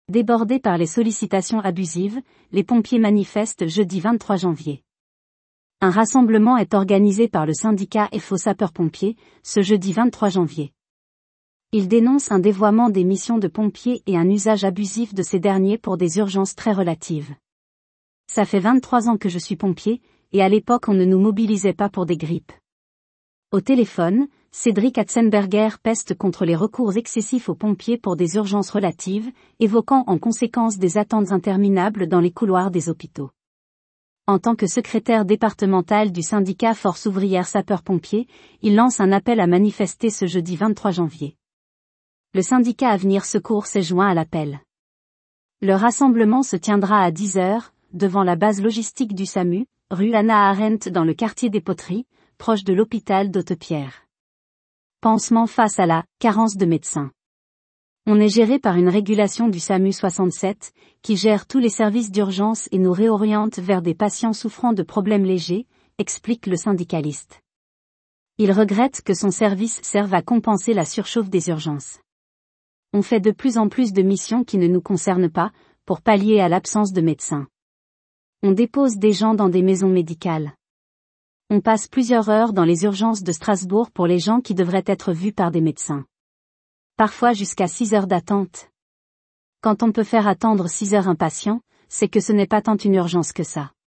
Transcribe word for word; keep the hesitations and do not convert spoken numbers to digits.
Débordés par les sollicitations abusives, les pompiers manifestent jeudi vingt-trois janvier. Un rassemblement est organisé par le syndicat F O sapeurs-pompiers, ce jeudi vingt-trois janvier. Il dénonce un dévoiement des missions de pompiers et un usage abusif de ces derniers pour des urgences très relatives. Ça fait vingt-trois ans que je suis pompier, et à l'époque on ne nous mobilisait pas pour des grippes. Au téléphone, Cédric Atzenberger peste contre les recours excessifs aux pompiers pour des urgences relatives, évoquant en conséquence des attentes interminables dans les couloirs des hôpitaux. En tant que secrétaire départemental du syndicat Force ouvrière sapeurs-pompiers, il lance un appel à manifester ce jeudi vingt-trois janvier. Le syndicat Avenir Secours s'est joint à l'appel. Le rassemblement se tiendra à dix heures, devant la base logistique du SAMU, rue Hannah Arendt dans le quartier des Poteries, proche de l'hôpital d'Hautepierre. Pansement face à la carence de médecins. On est géré par une régulation du SAMU soixante-sept, qui gère tous les services d'urgence et nous réoriente vers des patients souffrant de problèmes légers, explique le syndicaliste. Il regrette que son service serve à compenser la surchauffe des urgences. On fait de plus en plus de missions qui ne nous concernent pas, pour pallier à l'absence de médecins. On dépose des gens dans des maisons médicales. On passe plusieurs heures dans les urgences de Strasbourg pour les gens qui devraient être vus par des médecins. Parfois jusqu'à six heures d'attente. Quand on peut faire attendre six heures un patient, c'est que ce n'est pas tant une urgence que ça.